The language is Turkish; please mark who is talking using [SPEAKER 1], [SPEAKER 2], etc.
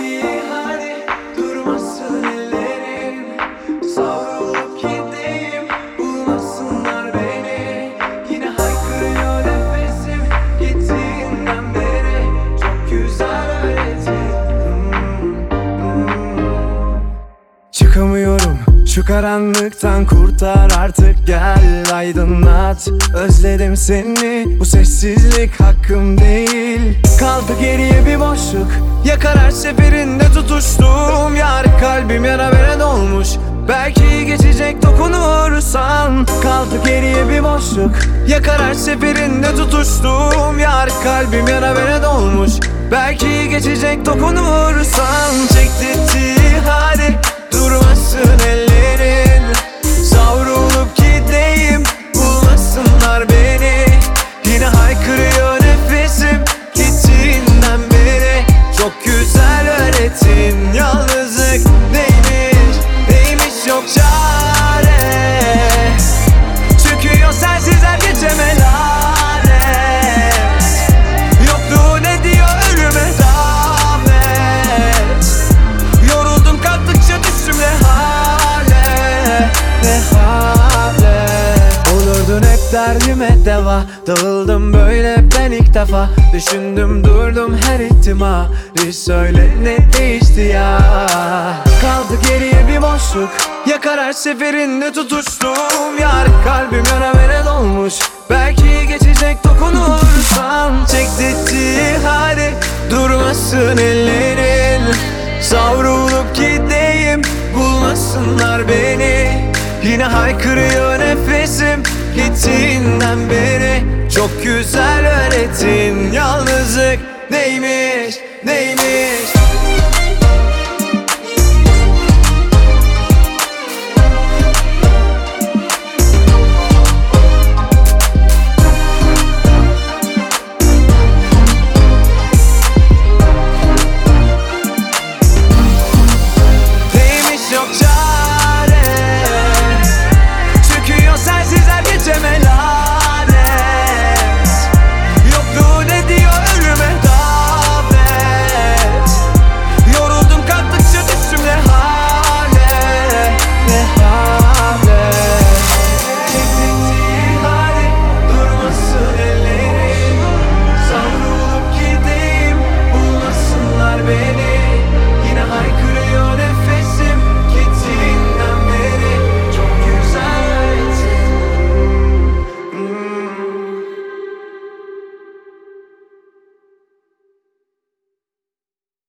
[SPEAKER 1] ciddi hadi durmasın ellerin. Savrulup gideyim bulmasınlar beni. Yine haykırıyor nefesim gittiğinden beri. Çok güzel öğretin. Çıkamıyorum şu karanlıktan, kurtar artık, gel aydınlat. Özledim seni, bu sessizlik hakkım değil. Kaldı geriye bir boşluk, yakar her seferinde tutuştuğum yar. Kalbim yara vere dolmuş, belki geçecek dokunursan. Kaldı geriye bir boşluk, yakar her seferinde tutuştuğum yar. Kalbim yara vere dolmuş, belki geçecek dokunursan. Çektirdi hadi durmasın ellerin. Savrulup gideyim bulmasınlar beni. Yine haykırıyor nefesim gittiğinden beri. Çok güzel öğretin yalnızlık neymiş, neymiş yok çare. Çıkıyor sensiz her gece melanet. Yokluğun ediyor ölüme zahmet. Yoruldum kalktıkça düştüm ne hale, ne hale. Olurdun hep derdime deva, dağıldım böyle ben ilk defa. Düşündüm durdum her ihtimali, söyle ne değişti ya. Kaldı geriye bir boşluk, yakar her seferinde tutuştuğum yar. Kalbim yara vere dolmuş, belki geçecek dokunursan. Çektirdi hadi durmasın ellerin. Savrulup gideyim bulmasınlar beni. Yine haykırıyor nefesim gittiğinden beri. Çok güzel öğretin yalnızlık neymiş, neymiş.